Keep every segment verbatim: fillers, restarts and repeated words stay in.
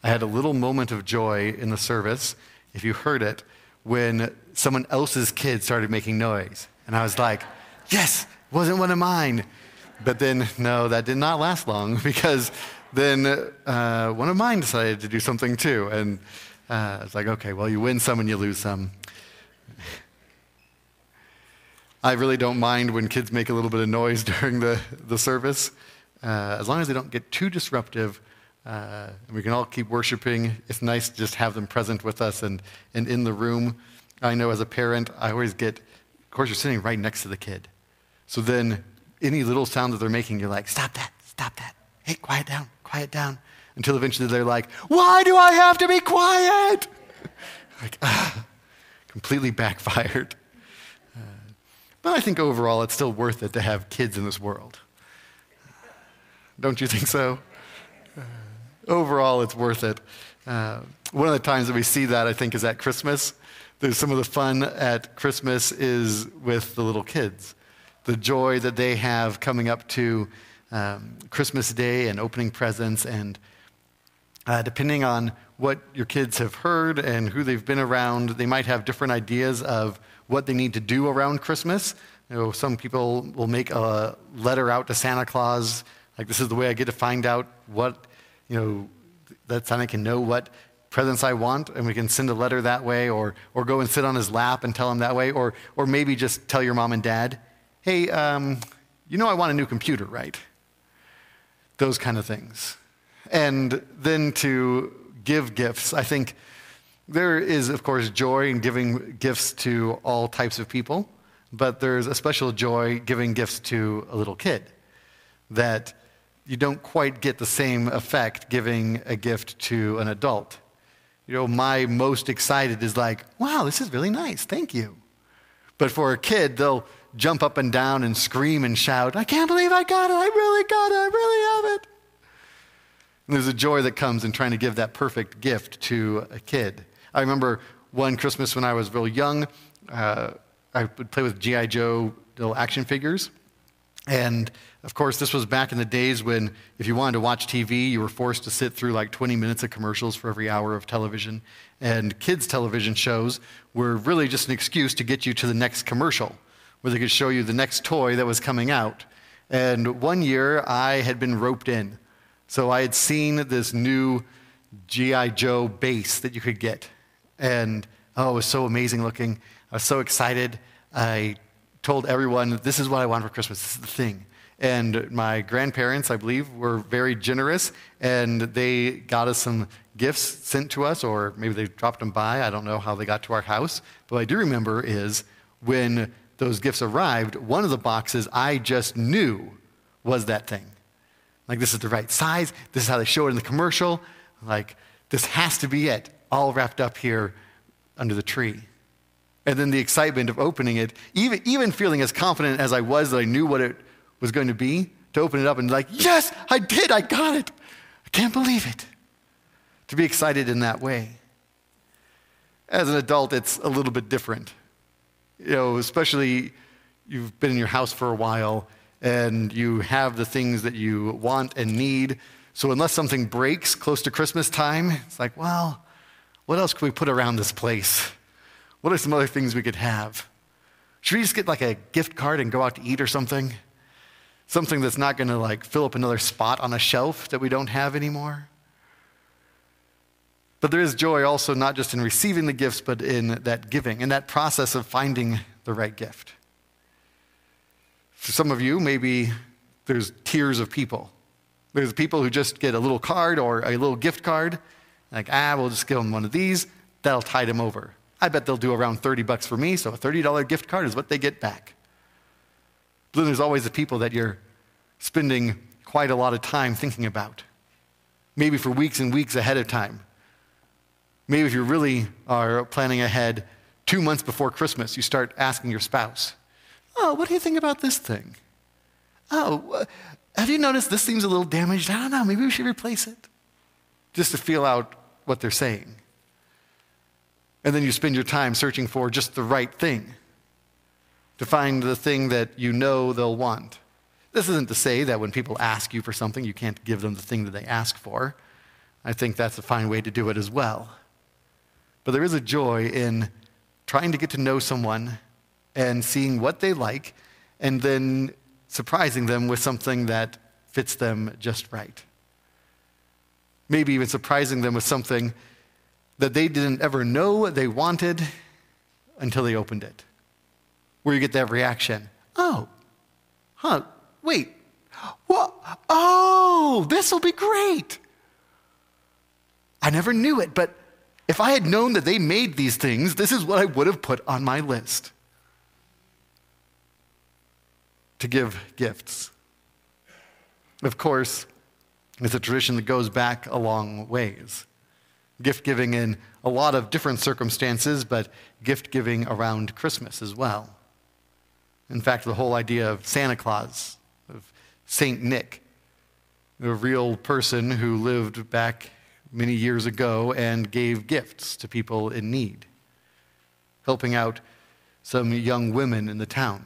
I had a little moment of joy in the service, if you heard it, when someone else's kid started making noise. And I was like, yes, wasn't one of mine. But then, no, that did not last long, because then uh, one of mine decided to do something too. And uh, it's like, okay, well, you win some and you lose some. I really don't mind when kids make a little bit of noise during the, the service, uh, as long as they don't get too disruptive. Uh, and we can all keep worshiping. It's nice to just have them present with us and, and in the room. I know as a parent, I always get, of course, you're sitting right next to the kid. So then any little sound that they're making, you're like, stop that, stop that. Hey, quiet down, quiet down. Until eventually they're like, why do I have to be quiet? Like, ah, completely backfired. Uh, but I think overall it's still worth it to have kids in this world. Don't you think so? Uh, overall, it's worth it. Uh, one of the times that we see that, I think, is at Christmas. There's some of the fun at Christmas is with the little kids. The joy that they have coming up to um, Christmas Day and opening presents, and uh, depending on what your kids have heard and who they've been around, they might have different ideas of what they need to do around Christmas. You know, some people will make a letter out to Santa Claus, like, this is the way I get to find out what, you know, that Santa can know what presents I want, and we can send a letter that way, or or go and sit on his lap and tell him that way, or or maybe just tell your mom and dad, hey, um, you know I want a new computer, right? Those kind of things. And then to give gifts. I think there is, of course, joy in giving gifts to all types of people, but there's a special joy giving gifts to a little kid that you don't quite get the same effect giving a gift to an adult. You know, my most excited is like, wow, this is really nice, thank you. But for a kid, they'll jump up and down and scream and shout, I can't believe I got it, I really got it, I really have it. And there's a joy that comes in trying to give that perfect gift to a kid. I remember one Christmas when I was real young, uh, I would play with G I Joe little action figures. And of course, this was back in the days when if you wanted to watch T V, you were forced to sit through like twenty minutes of commercials for every hour of television. And kids' television shows were really just an excuse to get you to the next commercial, where they could show you the next toy that was coming out. And one year, I had been roped in. So I had seen this new G I Joe base that you could get. And, oh, it was so amazing looking. I was so excited. I told everyone, this is what I want for Christmas. This is the thing. And my grandparents, I believe, were very generous, and they got us some gifts sent to us, or maybe they dropped them by. I don't know how they got to our house. But what I do remember is when those gifts arrived, one of the boxes I just knew was that thing. Like, this is the right size. This is how they show it in the commercial. Like, this has to be it, all wrapped up here under the tree. And then the excitement of opening it, even, even feeling as confident as I was that I knew what it was going to be, to open it up and like, yes, I did, I got it. I can't believe it. To be excited in that way. As an adult, it's a little bit different. You know, especially you've been in your house for a while and you have the things that you want and need. So unless something breaks close to Christmas time, it's like, well, what else can we put around this place? What are some other things we could have? Should we just get like a gift card and go out to eat or something? Something that's not going to like fill up another spot on a shelf that we don't have anymore. But there is joy also not just in receiving the gifts, but in that giving, in that process of finding the right gift. For some of you, maybe there's tiers of people. There's people who just get a little card or a little gift card. Like, ah, we'll just give them one of these. That'll tide them over. I bet they'll do around thirty bucks for me, so a thirty dollars gift card is what they get back. But then there's always the people that you're spending quite a lot of time thinking about. Maybe for weeks and weeks ahead of time. Maybe if you really are planning ahead, two months before Christmas, you start asking your spouse, oh, what do you think about this thing? Oh, have you noticed this seems a little damaged? I don't know, maybe we should replace it. Just to feel out what they're saying. And then you spend your time searching for just the right thing, to find the thing that you know they'll want. This isn't to say that when people ask you for something, you can't give them the thing that they ask for. I think that's a fine way to do it as well. But there is a joy in trying to get to know someone and seeing what they like and then surprising them with something that fits them just right. Maybe even surprising them with something that they didn't ever know they wanted until they opened it. Where you get that reaction, oh, huh, wait, what? Oh, this will be great. I never knew it, but if I had known that they made these things, this is what I would have put on my list. To give gifts. Of course, it's a tradition that goes back a long ways. Gift giving in a lot of different circumstances, but gift giving around Christmas as well. In fact, the whole idea of Santa Claus, of Saint Nick, a real person who lived back many years ago and gave gifts to people in need, helping out some young women in the town,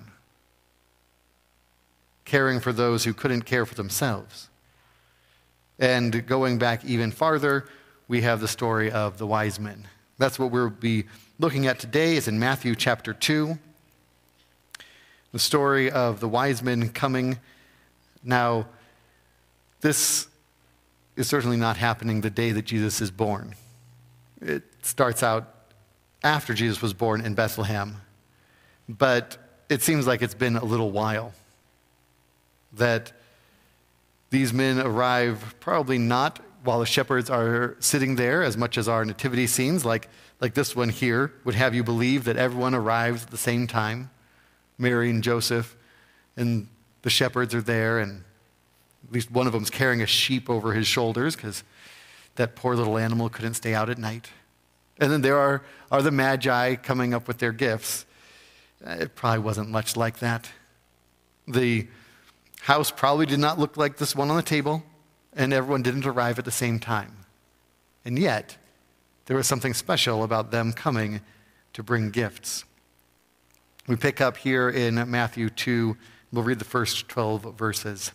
caring for those who couldn't care for themselves. And going back even farther, we have the story of the wise men. That's what we'll be looking at today, is in Matthew chapter two. The story of the wise men coming. Now, this is certainly not happening the day that Jesus is born. It starts out after Jesus was born in Bethlehem. But it seems like it's been a little while that these men arrive, probably not while the shepherds are sitting there, as much as our nativity scenes, like, like this one here, would have you believe that everyone arrives at the same time. Mary and Joseph and the shepherds are there, and at least one of them's carrying a sheep over his shoulders because that poor little animal couldn't stay out at night. And then there are, are the Magi coming up with their gifts. It probably wasn't much like that. The house probably did not look like this one on the table, and everyone didn't arrive at the same time. And yet, there was something special about them coming to bring gifts. We pick up here in Matthew two. We'll read the first twelve verses.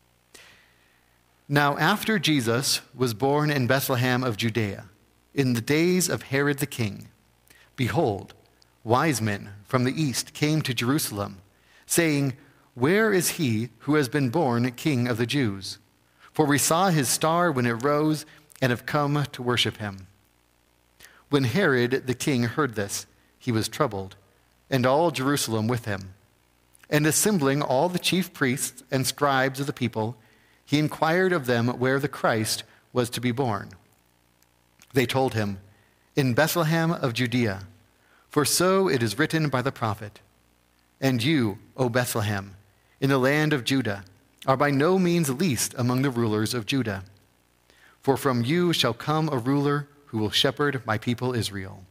Now, after Jesus was born in Bethlehem of Judea, in the days of Herod the king, behold, wise men from the east came to Jerusalem, saying, "Where is he who has been born King of the Jews? For we saw his star when it rose and have come to worship him." When Herod the king heard this, he was troubled, and all Jerusalem with him. And assembling all the chief priests and scribes of the people, he inquired of them where the Christ was to be born. They told him, "In Bethlehem of Judea, for so it is written by the prophet, 'And you, O Bethlehem, in the land of Judah, are by no means least among the rulers of Judah. For from you shall come a ruler who will shepherd my people Israel.'"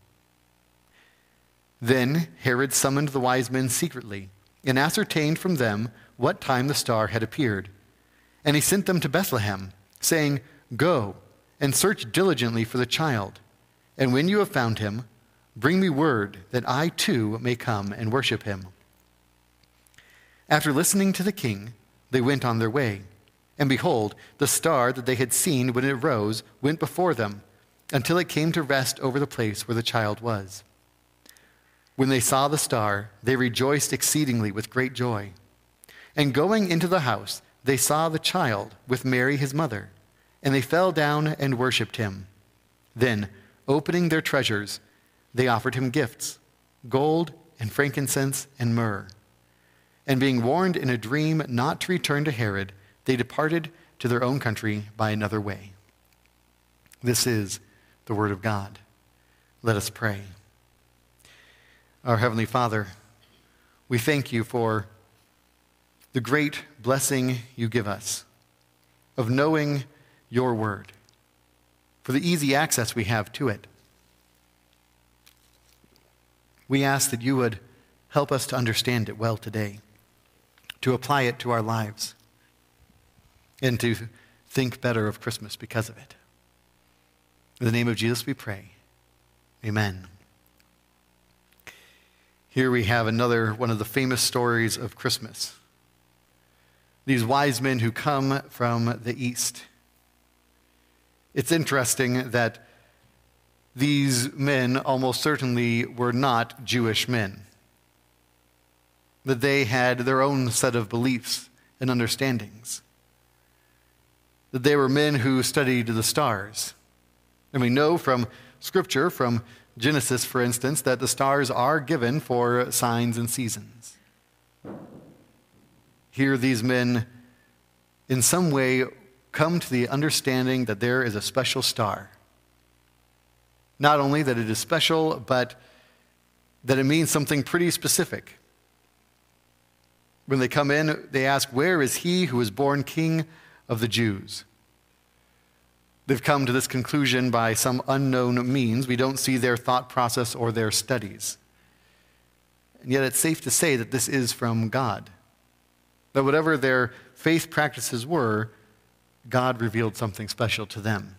Then Herod summoned the wise men secretly and ascertained from them what time the star had appeared. And he sent them to Bethlehem, saying, "Go and search diligently for the child, and when you have found him, bring me word that I too may come and worship him." After listening to the king, they went on their way. And behold, the star that they had seen when it rose went before them, until it came to rest over the place where the child was. When they saw the star, they rejoiced exceedingly with great joy. And going into the house, they saw the child with Mary his mother, and they fell down and worshipped him. Then, opening their treasures, they offered him gifts, gold and frankincense and myrrh. And being warned in a dream not to return to Herod, they departed to their own country by another way. This is the word of God. Let us pray. Our Heavenly Father, we thank you for the great blessing you give us of knowing your word, for the easy access we have to it. We ask that you would help us to understand it well today, to apply it to our lives, and to think better of Christmas because of it. In the name of Jesus we pray. Amen. Here we have another one of the famous stories of Christmas. These wise men who come from the east. It's interesting that these men almost certainly were not Jewish men, that they had their own set of beliefs and understandings, that they were men who studied the stars. And we know from Scripture, from Genesis, for instance, that the stars are given for signs and seasons. Here, these men, in some way, come to the understanding that there is a special star. Not only that it is special, but that it means something pretty specific. When they come in, they ask, "Where is he who was born King of the Jews?" They've come to this conclusion by some unknown means. We don't see their thought process or their studies. And yet it's safe to say that this is from God. That whatever their faith practices were, God revealed something special to them.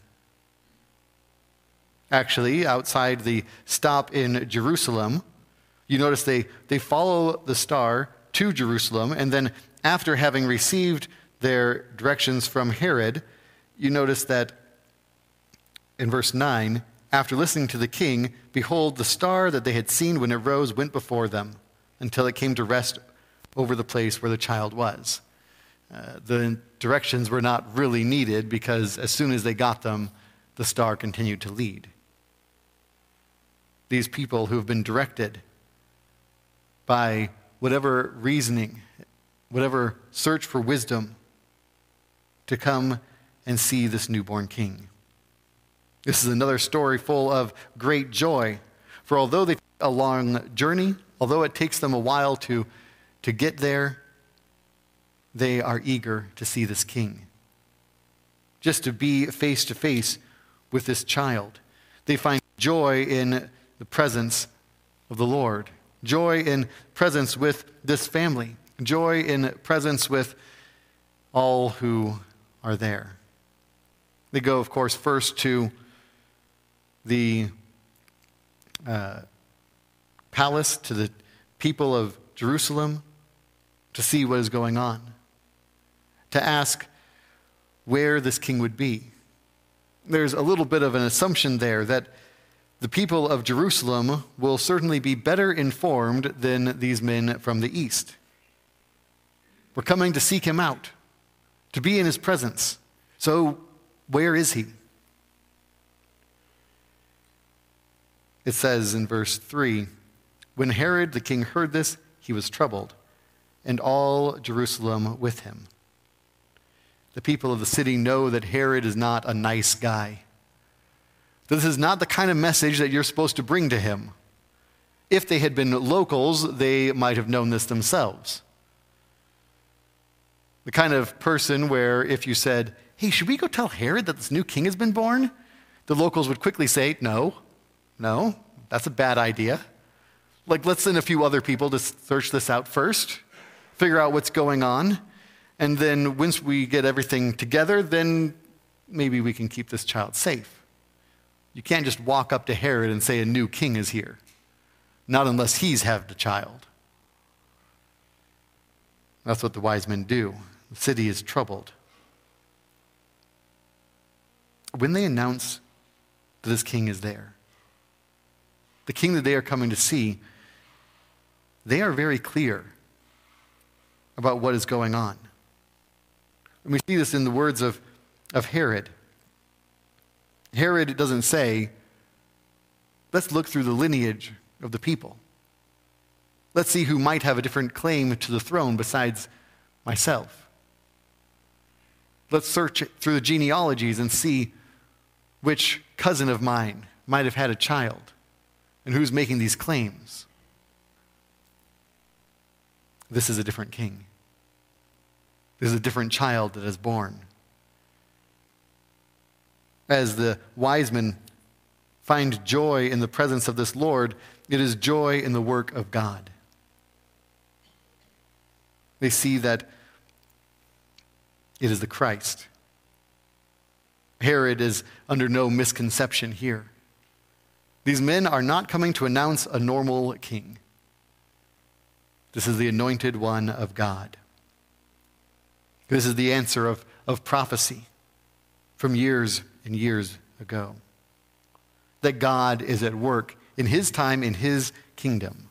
Actually, outside the stop in Jerusalem, you notice they, they follow the star to Jerusalem, and then after having received their directions from Herod, you notice that in verse nine, after listening to the king, behold, the star that they had seen when it rose went before them until it came to rest over the place where the child was. Uh, the directions were not really needed because as soon as they got them, the star continued to lead. These people who have been directed by whatever reasoning, whatever search for wisdom, to come and see this newborn king. This is another story full of great joy. For although they take a long journey, although it takes them a while to, to get there, they are eager to see this king. Just to be face to face with this child. They find joy in the presence of the Lord. Joy in presence with this family. Joy in presence with all who are there. They go, of course, first to the uh, palace, to the people of Jerusalem, to see what is going on, to ask where this king would be. There's a little bit of an assumption there that the people of Jerusalem will certainly be better informed than these men from the east. We're coming to seek him out, to be in his presence. So where is he? It says in verse three, when Herod the king heard this, he was troubled, and all Jerusalem with him. The people of the city know that Herod is not a nice guy. This is not the kind of message that you're supposed to bring to him. If they had been locals, they might have known this themselves. The kind of person where if you said, "Hey, should we go tell Herod that this new king has been born?" the locals would quickly say, no, no, that's a bad idea. Like, let's send a few other people to search this out first, figure out what's going on, and then once we get everything together, then maybe we can keep this child safe. You can't just walk up to Herod and say a new king is here. Not unless he's had the child. That's what the wise men do. The city is troubled. When they announce that this king is there, the king that they are coming to see, they are very clear about what is going on. And we see this in the words of, of Herod. Herod doesn't say, let's look through the lineage of the people. Let's see who might have a different claim to the throne besides myself. Let's search through the genealogies and see which cousin of mine might have had a child and who's making these claims. This is a different king. This is a different child that is born. As the wise men find joy in the presence of this Lord, it is joy in the work of God. They see that it is the Christ. Herod is under no misconception here. These men are not coming to announce a normal king. This is the anointed one of God. This is the answer of, of prophecy from years and years ago. That God is at work in his time, in his kingdom.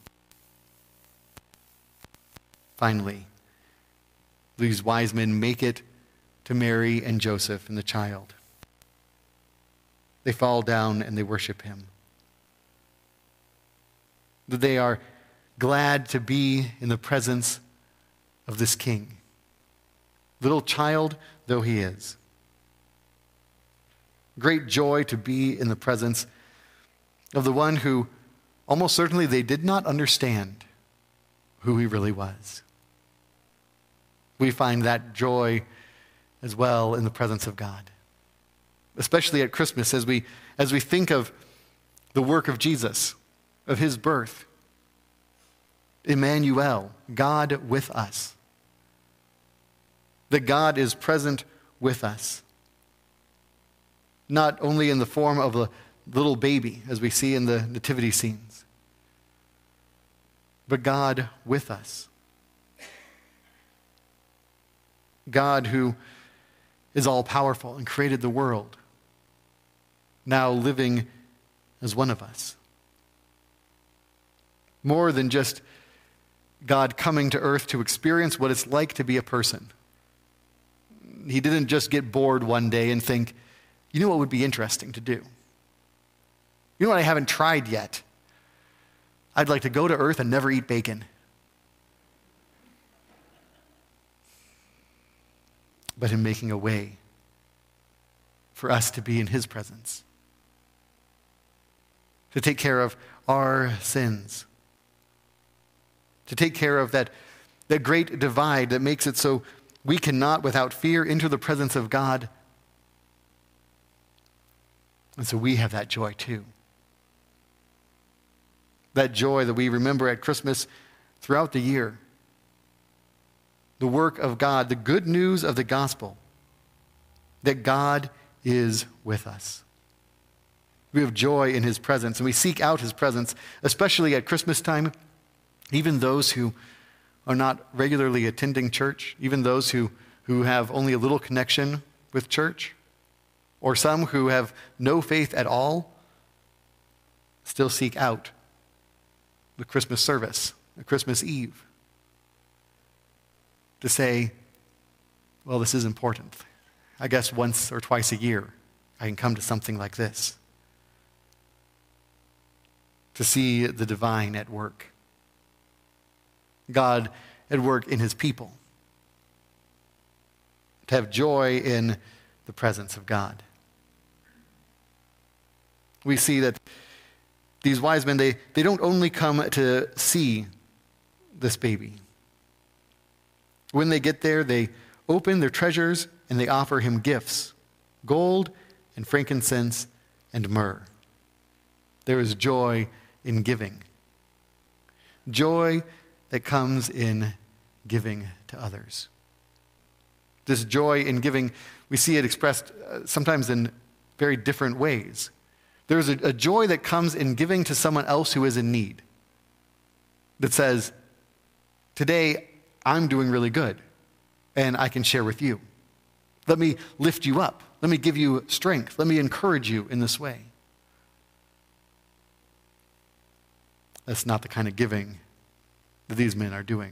Finally, these wise men make it to Mary and Joseph and the child. They fall down and they worship him. That they are glad to be in the presence of this king, little child though he is. Great joy to be in the presence of the one who almost certainly they did not understand who he really was. We find that joy as well in the presence of God, especially at Christmas as we, as we think of the work of Jesus, of his birth. Emmanuel, God with us. That God is present with us. Not only in the form of a little baby, as we see in the nativity scenes, but God with us. God who is all-powerful and created the world, now living as one of us. More than just God coming to earth to experience what it's like to be a person. He didn't just get bored one day and think, you know what would be interesting to do? You know what I haven't tried yet? I'd like to go to earth and never eat bacon. But in making a way for us to be in his presence, to take care of our sins, to take care of that, that great divide that makes it so we cannot, without fear, enter the presence of God. And so we have that joy too. That joy that we remember at Christmas throughout the year. The work of God, the good news of the gospel, that God is with us. We have joy in his presence, and we seek out his presence, especially at Christmas time. Even those who are not regularly attending church, even those who, who have only a little connection with church, or some who have no faith at all, still seek out the Christmas service, the Christmas Eve, to say, well, this is important. I guess once or twice a year I can come to something like this, to see the divine at work. God at work in his people. To have joy in the presence of God. We see that these wise men, they, they don't only come to see this baby. When they get there, they open their treasures and they offer him gifts, gold and frankincense and myrrh. There is joy in giving. Joy that comes in giving to others. This joy in giving, we see it expressed uh, sometimes in very different ways. There's a, a joy that comes in giving to someone else who is in need. That says, today I'm doing really good and I can share with you. Let me lift you up. Let me give you strength. Let me encourage you in this way. That's not the kind of giving that these men are doing.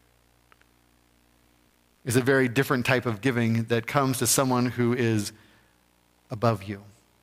It's a very different type of giving that comes to someone who is above you.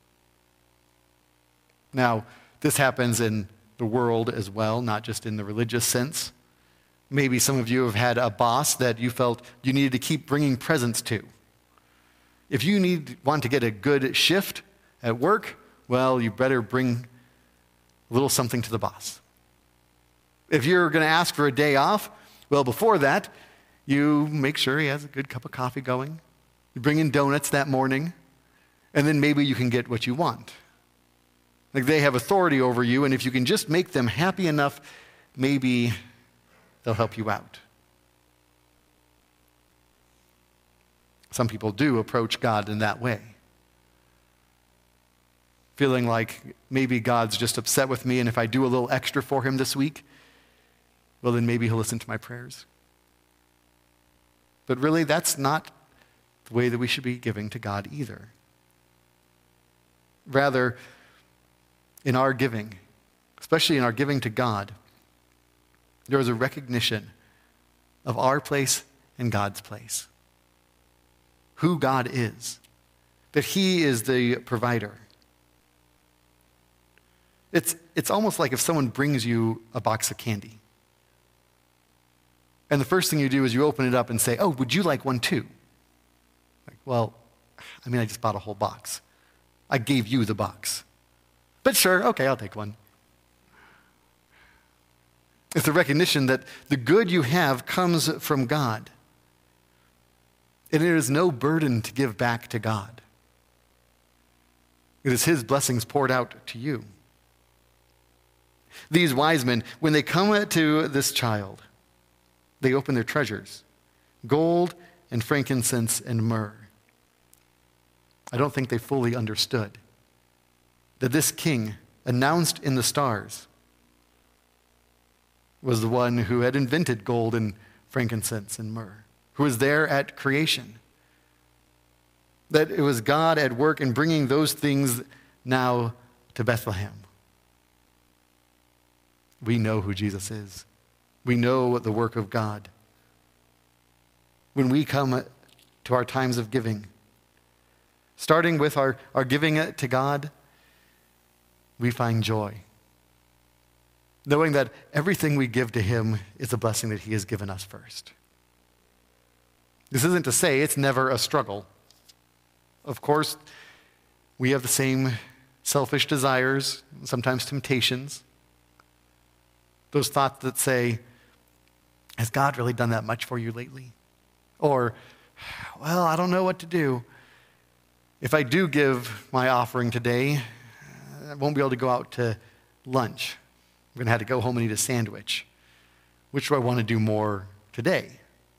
Now, this happens in the world as well, not just in the religious sense. Maybe some of you have had a boss that you felt you needed to keep bringing presents to. If you need want to get a good shift at work, well, you better bring a little something to the boss. If you're going to ask for a day off, well, before that, you make sure he has a good cup of coffee going. You bring in donuts that morning, and then maybe you can get what you want. Like they have authority over you, and if you can just make them happy enough, maybe they'll help you out. Some people do approach God in that way, feeling like maybe God's just upset with me, and if I do a little extra for him this week, well, then maybe he'll listen to my prayers. But really, that's not the way that we should be giving to God either. Rather, in our giving, especially in our giving to God, there is a recognition of our place and God's place. Who God is, that he is the provider. It's, it's almost like if someone brings you a box of candy. And the first thing you do is you open it up and say, oh, would you like one too? Like, well, I mean, I just bought a whole box. I gave you the box. But sure, okay, I'll take one. It's the recognition that the good you have comes from God. And it is no burden to give back to God. It is his blessings poured out to you. These wise men, when they come to this child, they open their treasures, gold and frankincense and myrrh. I don't think they fully understood that this king, announced in the stars, was the one who had invented gold and frankincense and myrrh, who was there at creation. That it was God at work in bringing those things now to Bethlehem. We know who Jesus is. We know the work of God. When we come to our times of giving, starting with our, our giving to God, we find joy. Knowing that everything we give to him is a blessing that he has given us first. This isn't to say it's never a struggle. Of course, we have the same selfish desires, sometimes temptations. Those thoughts that say, has God really done that much for you lately? Or, well, I don't know what to do. If I do give my offering today, I won't be able to go out to lunch. I'm going to have to go home and eat a sandwich. Which do I want to do more today?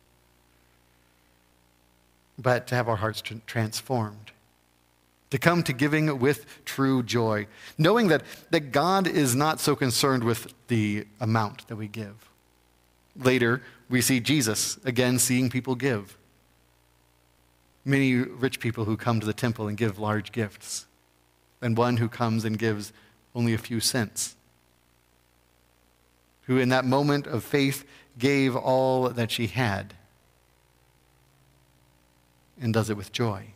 But to have our hearts t- transformed. To come to giving with true joy. Knowing that, that God is not so concerned with the amount that we give. Later, we see Jesus, again, seeing people give. Many rich people who come to the temple and give large gifts. And one who comes and gives only a few cents. Who in that moment of faith gave all that she had and does it with joy.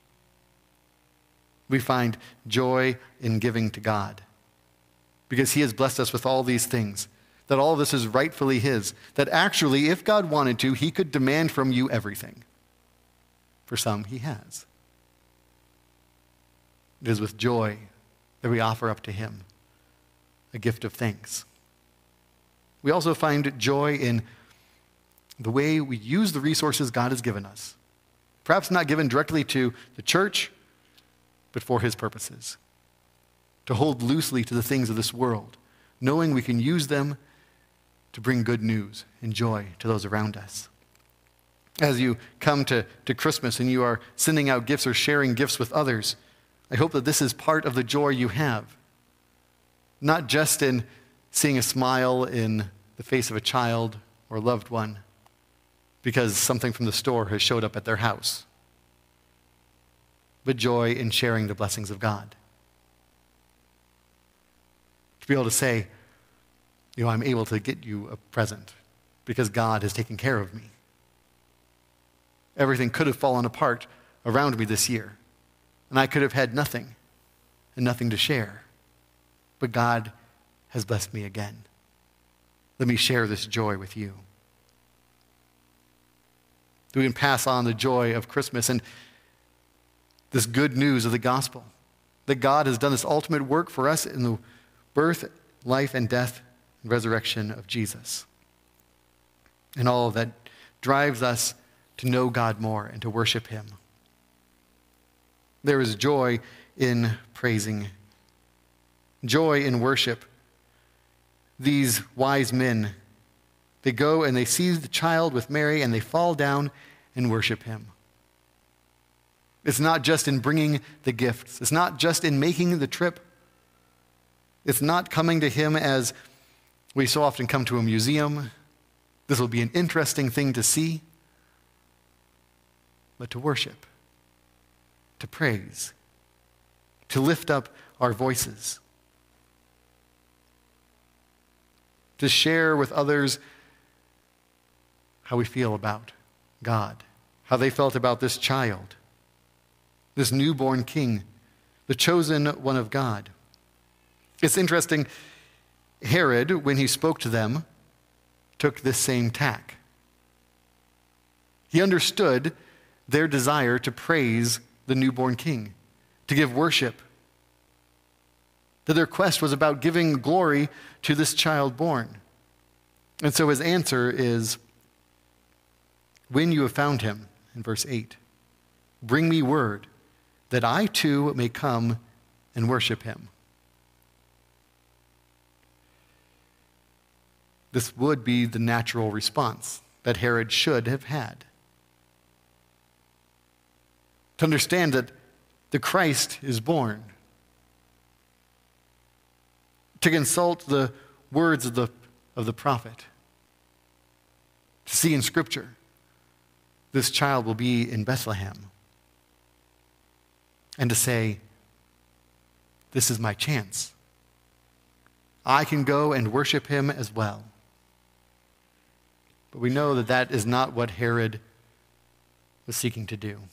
We find joy in giving to God because he has blessed us with all these things, that all of this is rightfully his, that actually, if God wanted to, he could demand from you everything. For some, he has. It is with joy that we offer up to him a gift of thanks. We also find joy in the way we use the resources God has given us. Perhaps not given directly to the church, but for his purposes. To hold loosely to the things of this world, knowing we can use them to bring good news and joy to those around us. As you come to, to Christmas and you are sending out gifts or sharing gifts with others, I hope that this is part of the joy you have. Not just in seeing a smile in the face of a child or loved one because something from the store has showed up at their house, but joy in sharing the blessings of God. To be able to say, you know, I'm able to get you a present because God has taken care of me. Everything could have fallen apart around me this year, and I could have had nothing and nothing to share, but God has blessed me again. Let me share this joy with you. We can pass on the joy of Christmas and this good news of the gospel, that God has done this ultimate work for us in the birth, life, and death and resurrection of Jesus. And all of that drives us to know God more and to worship him. There is joy in praising, joy in worship. These wise men, they go and they see the child with Mary and they fall down and worship him. It's not just in bringing the gifts. It's not just in making the trip. It's not coming to him as we so often come to a museum. This will be an interesting thing to see. But to worship, to praise, to lift up our voices, to share with others how we feel about God, how they felt about this child, this newborn king, the chosen one of God. It's interesting, Herod, when he spoke to them, took this same tack. He understood their desire to praise the newborn king, to give worship, that their quest was about giving glory to this child born. And so his answer is, when you have found him, in verse eight, bring me word that I too may come and worship him. This would be the natural response that Herod should have had. To understand that the Christ is born. To consult the words of the, of the prophet. To see in Scripture, this child will be in Bethlehem. And to say, this is my chance. I can go and worship him as well. But we know that that is not what Herod was seeking to do.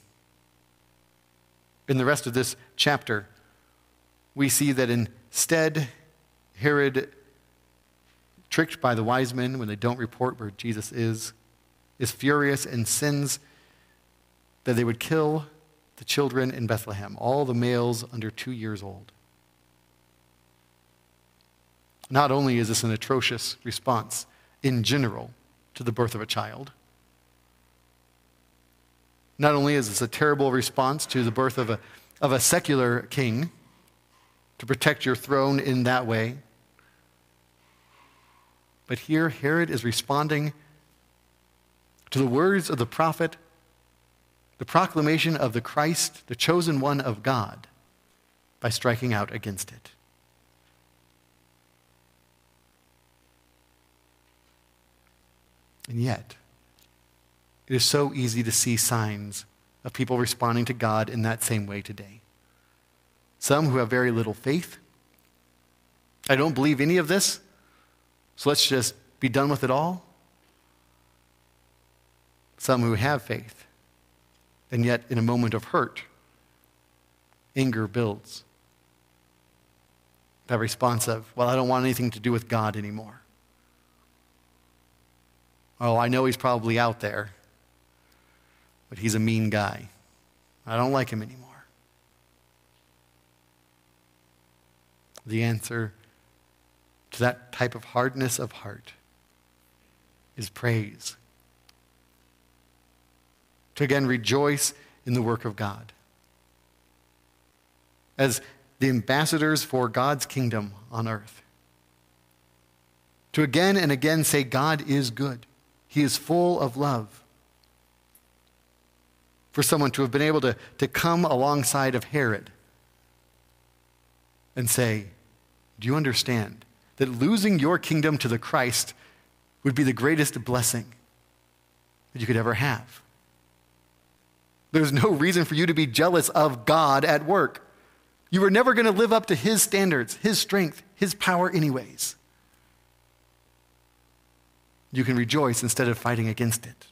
In the rest of this chapter, we see that instead, Herod, tricked by the wise men when they don't report where Jesus is, is furious and sins that they would kill the children in Bethlehem, all the males under two years old. Not only is this an atrocious response in general to the birth of a child, not only is this a terrible response to the birth of a, of a secular king, to protect your throne in that way, but here Herod is responding to the words of the prophet, the proclamation of the Christ, the chosen one of God, by striking out against it. And yet, it is so easy to see signs of people responding to God in that same way today. Some who have very little faith. I don't believe any of this, so let's just be done with it all. Some who have faith, and yet in a moment of hurt, anger builds. That response of, well, I don't want anything to do with God anymore. Oh, I know he's probably out there, but he's a mean guy. I don't like him anymore. The answer to that type of hardness of heart is praise. To again rejoice in the work of God. As the ambassadors for God's kingdom on earth. To again and again say, God is good. He is full of love. For someone to have been able to, to come alongside of Herod and say, do you understand that losing your kingdom to the Christ would be the greatest blessing that you could ever have? There's no reason for you to be jealous of God at work. You were never going to live up to his standards, his strength, his power anyways. You can rejoice instead of fighting against it.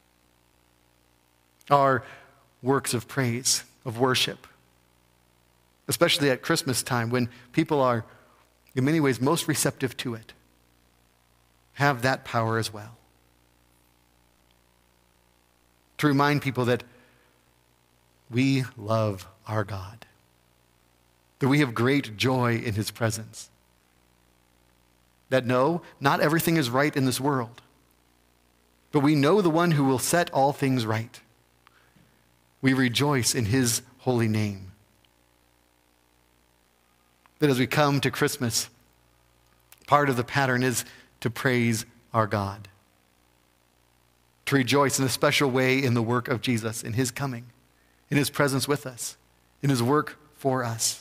Our works of praise, of worship, especially at Christmas time when people are in many ways most receptive to it, have that power as well. To remind people that we love our God, that we have great joy in his presence, that no, not everything is right in this world, but we know the one who will set all things right. We rejoice in his holy name. That as we come to Christmas, part of the pattern is to praise our God, to rejoice in a special way in the work of Jesus, in his coming, in his presence with us, in his work for us.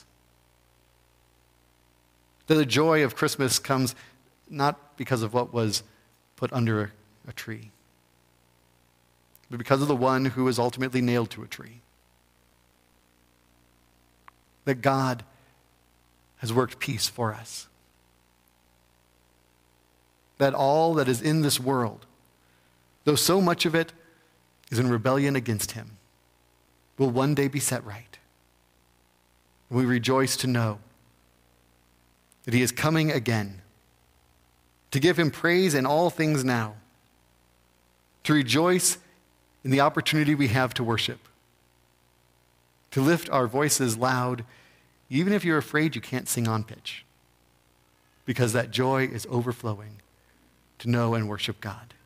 That the joy of Christmas comes not because of what was put under a, a tree, but because of the one who was ultimately nailed to a tree. that God has worked peace for us. That all that is in this world, though so much of it is in rebellion against him, will one day be set right. We rejoice to know that he is coming again, to give him praise in all things now, to rejoice in the opportunity we have to worship, to lift our voices loud, even if you're afraid you can't sing on pitch, because that joy is overflowing to know and worship God.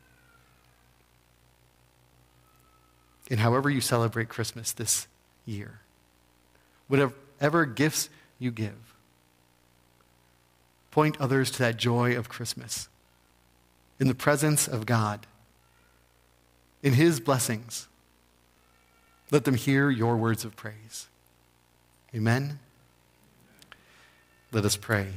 And however you celebrate Christmas this year, whatever gifts you give, point others to that joy of Christmas in the presence of God, in his blessings. Let them hear your words of praise. Amen. Let us pray.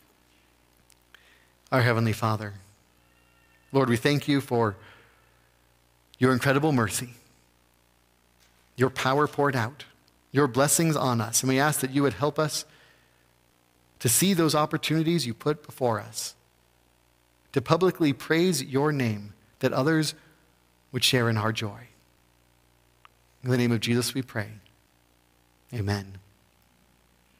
Our Heavenly Father, Lord, we thank you for your incredible mercy, your power poured out, your blessings on us. And we ask that you would help us to see those opportunities you put before us, to publicly praise your name, that others would share in our joy. In the name of Jesus we pray. Amen.